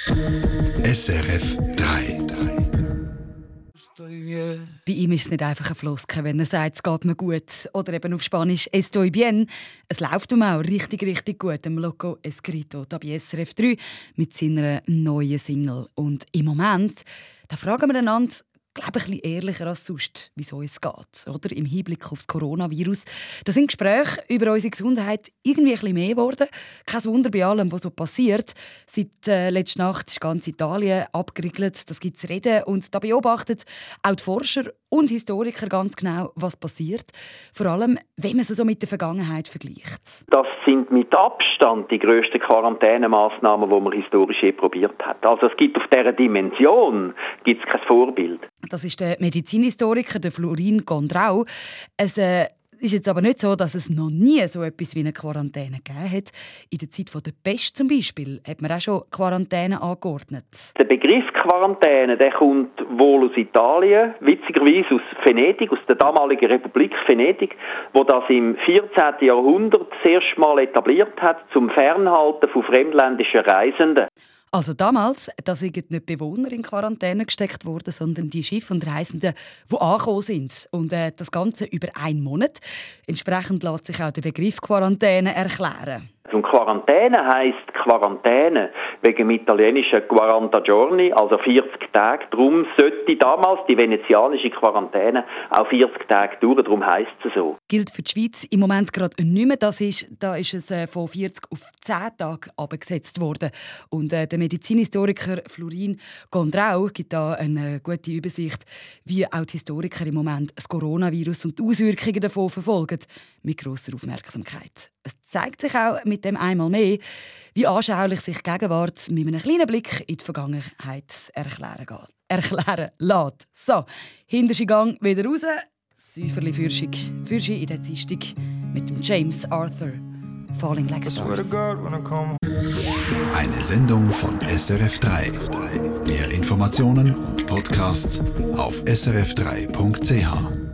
SRF 3. Bei ihm ist es nicht einfach ein Floskel, wenn er sagt, es geht mir gut. Oder eben auf Spanisch «Estoy bien». Es läuft ihm auch richtig gut. Dem Loco Escrito, da bei SRF 3 mit seiner neuen Single. Und im Moment, da fragen wir einander, glaube ich, ein bisschen ehrlicher als sonst, wieso es geht. Oder? Im Hinblick auf das Coronavirus. Da sind Gespräche über unsere Gesundheit irgendwie ein bisschen mehr geworden. Kein Wunder bei allem, was so passiert. Seit letzter Nacht ist ganz Italien abgeriegelt. Das gibt es reden. Und da beobachten auch die Forscher und Historiker ganz genau, was passiert. Vor allem, wenn man es so mit der Vergangenheit vergleicht. Das sind mit Abstand die grössten Quarantänemaßnahmen, die man historisch je probiert hat. Also es gibt auf dieser Dimension gibt's kein Vorbild. Das ist der Medizinhistoriker der Florin Gondrau. Es ist jetzt aber nicht so, dass es noch nie so etwas wie eine Quarantäne gegeben hat. In der Zeit der Pest zum Beispiel hat man auch schon Quarantäne angeordnet. Der Begriff Quarantäne, der kommt wohl aus Italien, witzigerweise aus Venedig, aus der damaligen Republik Venedig, wo das im 14. Jahrhundert das erste Mal etabliert hat zum Fernhalten von fremdländischen Reisenden. Also damals, da sind nicht Bewohner in Quarantäne gesteckt worden, sondern die Schiffe und Reisenden, die angekommen sind. Und das Ganze über einen Monat. Entsprechend lässt sich auch der Begriff Quarantäne erklären. Und Quarantäne heisst Quarantäne wegen dem italienischen 40 Giorni, also 40 Tage. Darum sollte damals die venezianische Quarantäne auch 40 Tage dauern, darum heisst es so. Gilt für die Schweiz im Moment gerade nicht mehr. Da ist es von 40 auf 10 Tage abgesetzt worden. Und der Medizinhistoriker Florin Gondrau gibt da eine gute Übersicht, wie auch die Historiker im Moment das Coronavirus und die Auswirkungen davon verfolgen. Mit grosser Aufmerksamkeit. Es zeigt sich auch mit dem einmal mehr, wie anschaulich sich die Gegenwart mit einem kleinen Blick in die Vergangenheit erklären lässt. So, hinterste Gang wieder raus. Säuferli Fürschi in der Dienstag mit dem James Arthur. Falling Like Stars. Eine Sendung von SRF 3. Mehr Informationen und Podcasts auf srf3.ch.